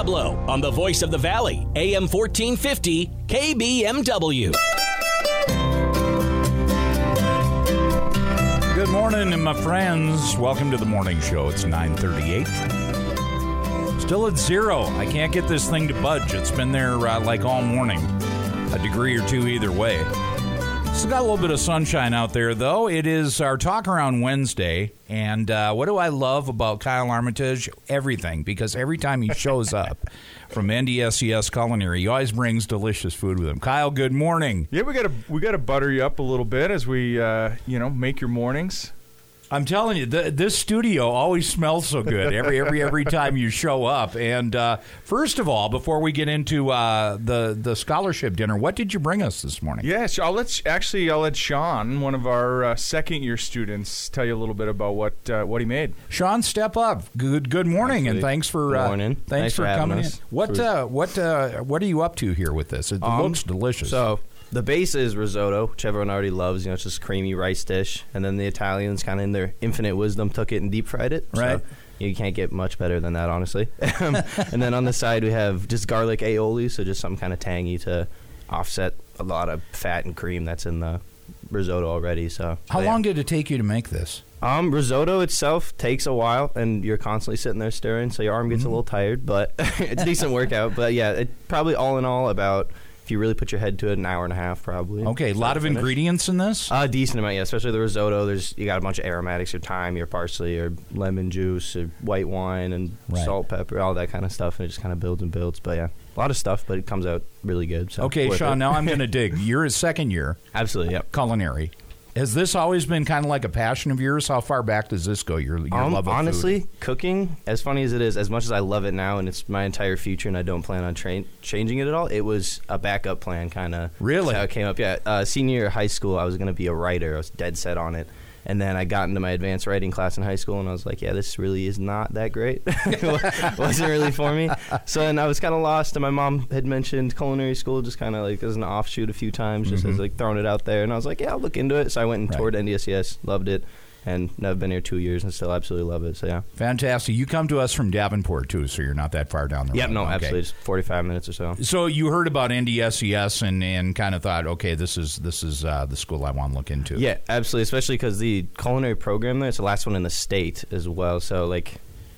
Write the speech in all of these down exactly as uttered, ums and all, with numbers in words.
Pablo on the Voice of the Valley, A M fourteen fifty, K B M W. Good morning, my friends. Welcome to the morning show. It's nine thirty-eight. Still at zero. I can't get this thing to budge. It's been there uh, like all morning. A degree or two either way. Still got a little bit of sunshine out there, though. It is our Talk Around Wednesday. And uh, what do I love about Kyle Armitage? Everything. Because every time he shows up from N D S C S Culinary, he always brings delicious food with him. Kyle, good morning. Yeah, we got to we got to butter you up a little bit as we, uh, you know, make your mornings. I'm telling you, th- this studio always smells so good every every every time you show up. And uh, first of all, before we get into uh, the the scholarship dinner, what did you bring us this morning? Yes, I'll let actually I'll let Sean, one of our uh, second year students, tell you a little bit about what uh, what he made. Sean, step up. Good good morning, Absolutely. and thanks for uh, morning. thanks, Thanks for, for coming in. us. What uh, what uh, what are you up to here with this? It Um, looks delicious. So the base is risotto, which everyone already loves. You know, it's just a creamy rice dish. And then the Italians, kind of in their infinite wisdom, took it and deep fried it. Right. So you can't get much better than that, honestly. And then on the side, we have just garlic aioli, so just something kind of tangy to offset a lot of fat and cream that's in the risotto already. So how but, yeah. long did it take you to make this? Um, risotto itself takes a while, and you're constantly sitting there stirring, so your arm gets Mm-hmm. a little tired, but it's a decent workout. But yeah, it probably all in all about, if you really put your head to it, an hour and a half probably. Okay, a lot of Finish. ingredients in this? A uh, decent amount, yeah. Especially the risotto. There's you got a bunch of aromatics, your thyme, your parsley, your lemon juice, your white wine, and Right. salt, pepper, all that kind of stuff, and it just kind of builds and builds. But yeah, a lot of stuff, but it comes out really good. So Okay, worth Sean, it. now I'm going to dig. You're a second year Absolutely, yeah. culinary. Has this always been kind of like a passion of yours? How far back does this go, your, your Um, love of honestly, food? cooking, as funny as it is, as much as I love it now and it's my entire future and I don't plan on tra- changing it at all, it was a backup plan kind of. Really? How it came up. Yeah. Uh, senior year of high school, I was going to be a writer. I was dead set on it. And then I got into my advanced writing class in high school, and I was like, yeah, this really is not that great. It wasn't really for me. So then I was kind of lost, and my mom had mentioned culinary school just kind of like as an offshoot a few times, just Mhm. as like throwing it out there. And I was like, yeah, I'll look into it. So I went and Right. toured N D S C S, loved it. And I've been here two years and still absolutely love it. So, yeah. Fantastic. You come to us from Davenport, too, so you're not that far down the Yep, road. no, Okay. absolutely. Just forty-five minutes or so. So you heard about N D S C S and, and kind of thought, okay, this is this is uh, the school I want to look into. Yeah, absolutely. Especially because the culinary program there, it's the last one in the state as well. So, like,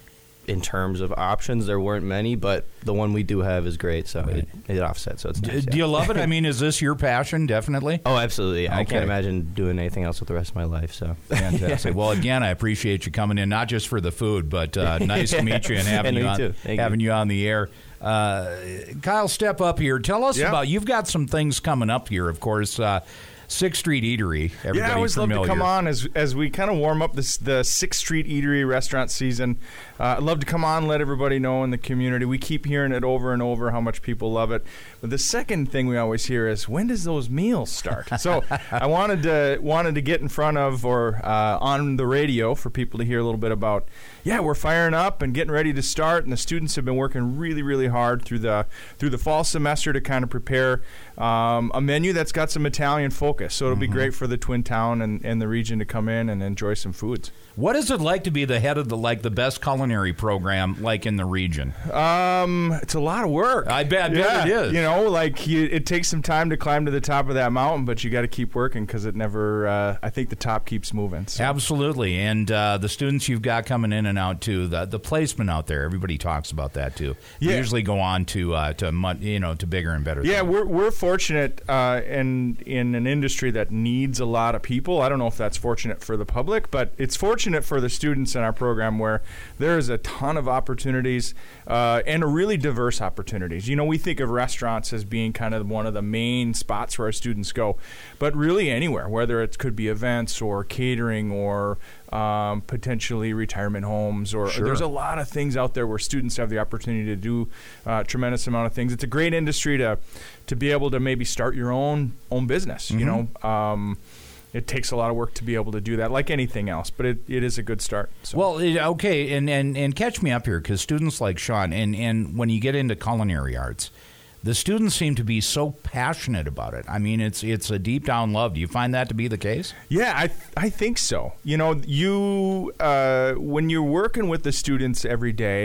in terms of options, there weren't many, but the one we do have is great. So Right. it, it offsets. So it's D- nice, Do yeah. you love it? I mean, is this your passion? Definitely. Oh, absolutely. I Okay. can't imagine doing anything else with the rest of my life. So Fantastic. Well, again, I appreciate you coming in, not just for the food, but uh, nice to meet you and having And you me on too. Thank having you. you on the air. Uh, Kyle, step up here. Tell us Yeah. about. You've got some things coming up here, of course. Uh, Sixth Street Eatery. Everybody yeah, I always familiar. love to come on as as we kind of warm up this the Sixth Street Eatery restaurant season. Uh, I'd love to come on, let everybody know in the community. We keep hearing it over and over how much people love it. But the second thing we always hear is, when does those meals start? So I wanted to wanted to get in front of or uh, on the radio for people to hear a little bit about. Yeah, we're firing up and getting ready to start, and the students have been working really, really hard through the through the fall semester to kind of prepare um, a menu that's got some Italian focus. So it'll be great for the Twin Town and, and the region to come in and enjoy some foods. What is it like to be the head of the like the best culinary program like in the region? Um, it's a lot of work. I bet, I bet yeah, it is. You know, like you, it takes some time to climb to the top of that mountain, but you got to keep working because it never. Uh, I think the top keeps moving. So. Absolutely, and uh, the students you've got coming in and out too. The the placement out there, everybody talks about that too. They Yeah. usually go on to uh, to mu- you know to bigger and better. Yeah, things. we're we're fortunate uh, in in an industry that needs a lot of people. I don't know if that's fortunate for the public, but it's fortunate for the students in our program where there is a ton of opportunities uh, and a really diverse opportunities. You know, we think of restaurants as being kind of one of the main spots where our students go, but really anywhere, whether it could be events or catering or um, potentially retirement homes, or, Sure. or there's a lot of things out there where students have the opportunity to do uh, a tremendous amount of things. It's a great industry to to be able to maybe start your own own business. You know, um, it takes a lot of work to be able to do that, like anything else, but it, it is a good start. So. Well, it, okay, and, and, and catch me up here, because students like Sean, and, and when you get into culinary arts, the students seem to be so passionate about it. I mean, it's it's a deep down love. Do you find that to be the case? Yeah, I th- I think so. You know, you uh, when you're working with the students every day,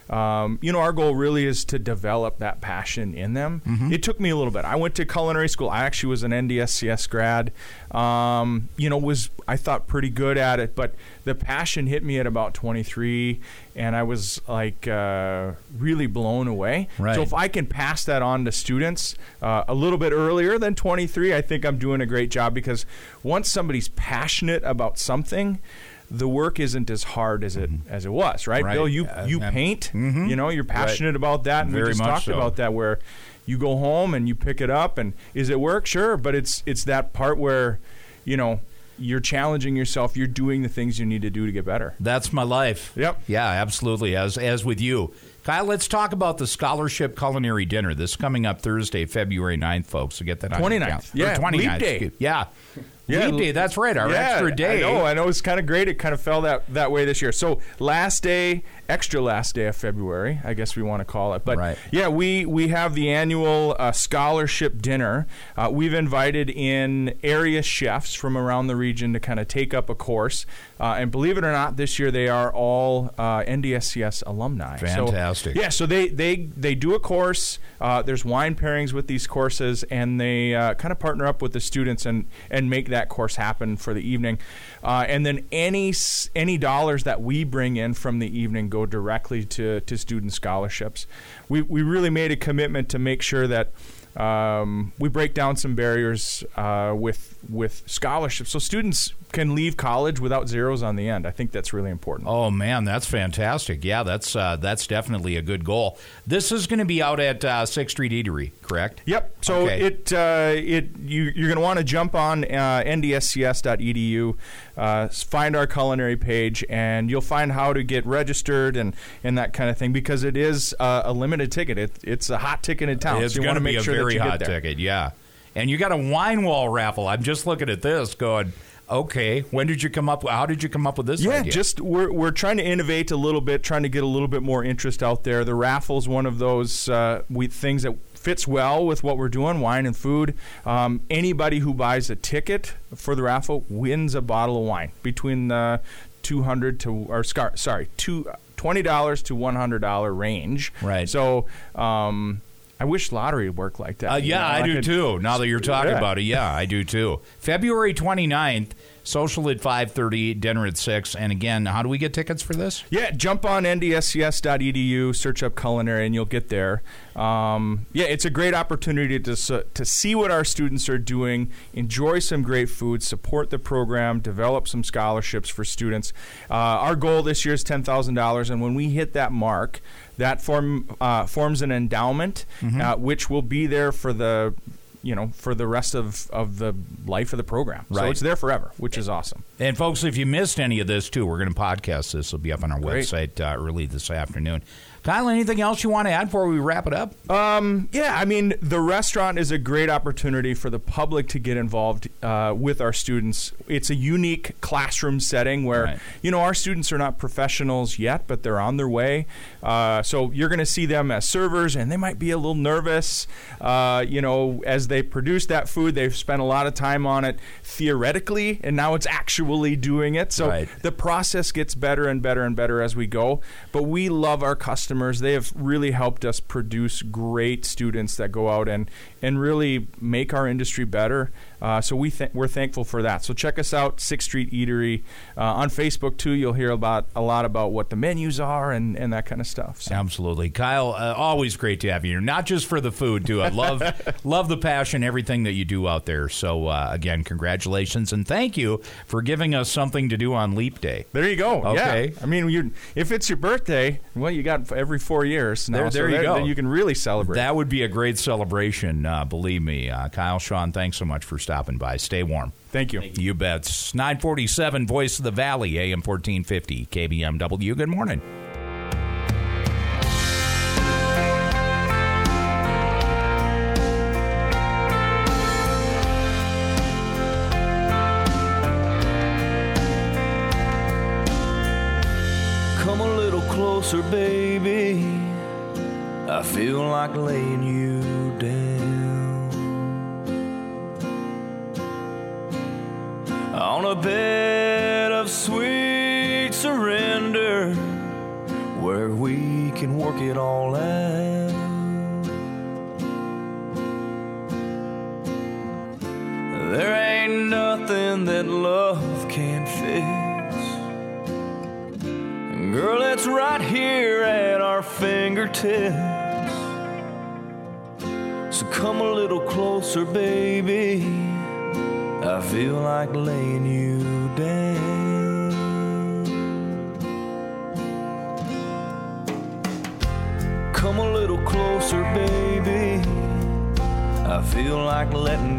um, you know, our goal really is to develop that passion in them. Mm-hmm. It took me a little bit. I went to culinary school. I actually was an N D S C S grad. Um, you know, was I thought pretty good at it, but the passion hit me at about twenty-three, and I was like uh, really blown away. Right. So if I can pass that on to students uh, a little bit earlier than twenty-three, I think I'm doing a great job, because once somebody's passionate about something, the work isn't as hard as it mm-hmm. as it was, right? right. Bill, you uh, you um, paint, mm-hmm. you know, you're passionate right. about that, and Very we just much talked so. about that, where you go home and you pick it up, and is it work? Sure, but it's it's that part where, you know, you're challenging yourself, you're doing the things you need to do to get better. That's my life. Yep. Yeah, absolutely, as as with you. Kyle, let's talk about the Scholarship Culinary Dinner. This is coming up Thursday, February ninth, folks. So get that on your twenty-ninth. calendar. Yeah, Or twenty-ninth. Leap Day. Yeah. Yeah, Leap Day, that's right, our yeah, extra day. I know, I know. It's kind of great. It kind of fell that, that way this year. So last day, extra last day of February, I guess we want to call it. But right. yeah, we, we have the annual uh, scholarship dinner. Uh, we've invited in area chefs from around the region to kind of take up a course. Uh, and believe it or not, this year they are all uh, N D S C S alumni. Fantastic. So, yeah, so they, they, they do a course. Uh, there's wine pairings with these courses, and they uh, kind of partner up with the students and, and make that course happen for the evening. Uh, and then any any dollars that we bring in from the evening go directly to, to student scholarships. We, we really made a commitment to make sure that Um, we break down some barriers uh, with with scholarships, so students can leave college without zeros on the end. I think that's really important. Oh man, that's fantastic! Yeah, that's uh, that's definitely a good goal. This is going to be out at uh, Sixth Street Eatery, correct? Yep. So okay. it uh, it you, you're going to want to jump on uh, N D S C S dot E D U, uh, find our culinary page, and you'll find how to get registered and, and that kind of thing, because it is uh, a limited ticket. It, it's a hot ticket in town. It's so you going to want to be make a sure very that you hot get there. ticket, yeah. And you got a wine wall raffle. I'm just looking at this, going, okay, when did you come up? How did you come up with this Yeah, idea? just we're we're trying to innovate a little bit, trying to get a little bit more interest out there. The raffle's one of those uh, we things that fits well with what we're doing, wine and food. Um, anybody who buys a ticket for the raffle wins a bottle of wine between the two hundred to or scar, sorry, two twenty dollars to one hundred dollar range. Right. So. Um, I wish lottery worked like that. Uh, You yeah, know, I, I do could- too. Now that you're talking Yeah. about it, yeah, I do too. February twenty-ninth, social at five thirty, dinner at six. And again, how do we get tickets for this? Yeah, jump on N D S C S dot E D U, search up culinary, and you'll get there. Um, yeah, it's a great opportunity to s- to see what our students are doing, enjoy some great food, support the program, develop some scholarships for students. Uh, our goal this year is ten thousand dollars, and when we hit that mark, that form uh, forms an endowment, Mm-hmm. uh, which will be there for the you know for the rest of, of the life of the program. So Right. it's there forever, which is awesome. And folks, if you missed any of this too, we're going to podcast this. It'll be up on our Great. website uh, early this afternoon. Kyle, anything else you want to add before we wrap it up? Um, yeah, I mean, the restaurant is a great opportunity for the public to get involved uh, with our students. It's a unique classroom setting where, Right. you know, our students are not professionals yet, but they're on their way. Uh, so you're going to see them as servers, and they might be a little nervous. Uh, you know, as they produce that food, they've spent a lot of time on it theoretically, and now it's actually doing it. So Right. the process gets better and better and better as we go. But we love our customers. They have really helped us produce great students that go out and, and really make our industry better. Uh, so we th- we're thankful for that. So check us out, Sixth Street Eatery. Uh, on Facebook, too, you'll hear about a lot about what the menus are and, and that kind of stuff. So. Absolutely. Kyle, uh, always great to have you here, not just for the food, too. I love love the passion, everything that you do out there. So, uh, again, congratulations, and thank you for giving us something to do on Leap Day. There you go. Okay. Yeah. I mean, you if it's your birthday, well, you got every four years now. There- so there you that- go. then you can really celebrate. That would be a great celebration, uh, believe me. Uh, Kyle, Sean, thanks so much for stopping by. Stay warm. Thank you. You bet. nine forty-seven, Voice of the Valley, A M fourteen fifty, K B M W. Good morning. Come a little closer, baby. I feel like laying you down on a bed of sweet surrender where we we can work it all out. There ain't nothing that love can't fix. And girl, it's right here at our fingertips. So come a little closer, baby. I feel like laying you down. Come a little closer, baby. I feel like letting